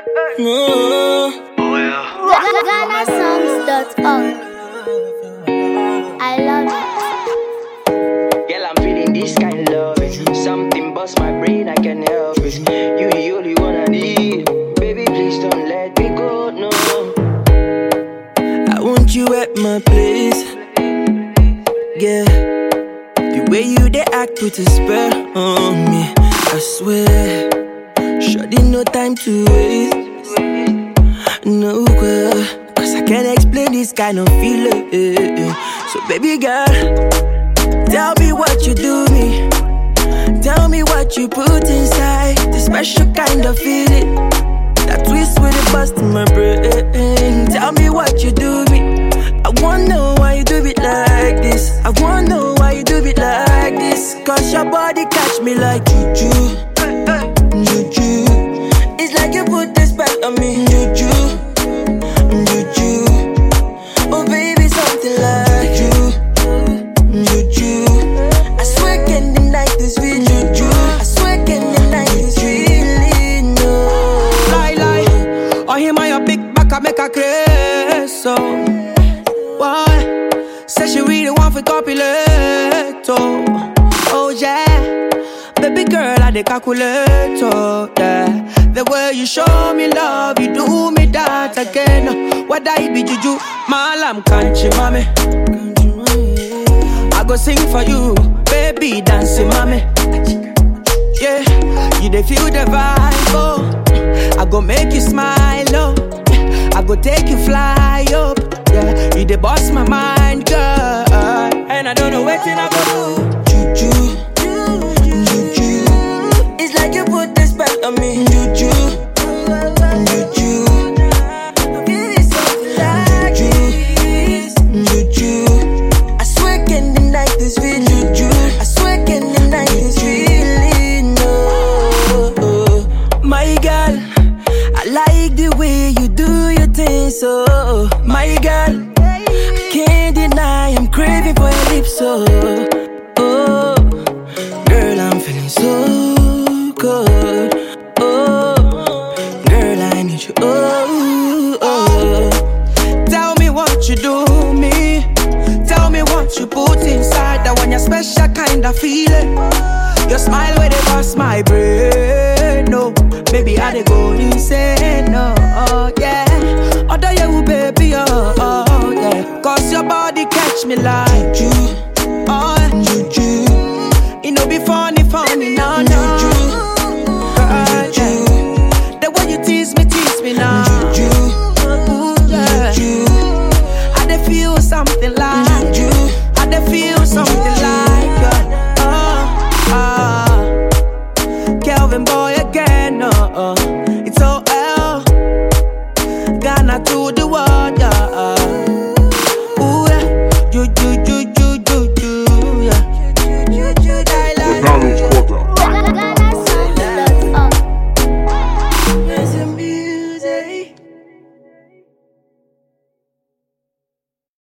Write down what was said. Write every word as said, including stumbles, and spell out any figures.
No. Ghana songs dot org. I love it. Girl, I'm feeling this kind of love. Something bust my brain, I can't help it. You the only one I need. Baby, please don't let me go, no. I want you at my place. Yeah. The way you they act with a spell on me, I swear. Shorty, no time to waste. No, girl, cause I can't explain this kind of feeling. So baby girl, tell me what you do me. Tell me what you put inside the special kind of feeling that twist with a bust in my brain. Tell me what you do me. I wanna know why you do it like this. I wanna know why you do it like this. Cause your body catch me like juju, juju. It's like you put the spell on me, juju, juju. Oh baby, something like you, juju. I swear can't deny this with juju. I swear can't deny this really, no. Lie, lie. Oh, him on your big back, I make a craze, so why? Say she really want for copulate, oh, oh yeah. Baby girl, I dey calculate, oh yeah. The way you show me love, you do me that again. Whether it be juju, malam kanchi mame. I go sing for you, baby dancing mame. Yeah, you dey feel the vibe, oh. I go make you smile, oh. I go take you fly up, yeah. You dey boss my mind, girl, and I don't know what I go do. Juju, juju. It's like you put the spell on me, juju, juju. Baby, something like this, juju. I swear can't deny this with juju. I swear can't deny this really, no. My girl, I like the way you do your thing, so my girl, I can't deny I'm craving for your lips, so oh, girl, I'm feeling so good. Oh, girl, I need you. Oh, oh. Tell me what you do me. Tell me what you put inside that one your special kind of feeling. Your smile where they pass my brain, no. Baby, I dey go insane, no, oh yeah. Other you, baby, oh, oh yeah. Cause your body catch me like Juju, oh, juju, it no be funny, funny, no, no. juju, Girl, juju, yeah. The way you tease me, tease me now. juju, Ooh, yeah. juju, I dey feel something like juju. I dey feel something like uh, uh, uh. Kelvin boy again, uh, uh. It's O L Ghana to the world.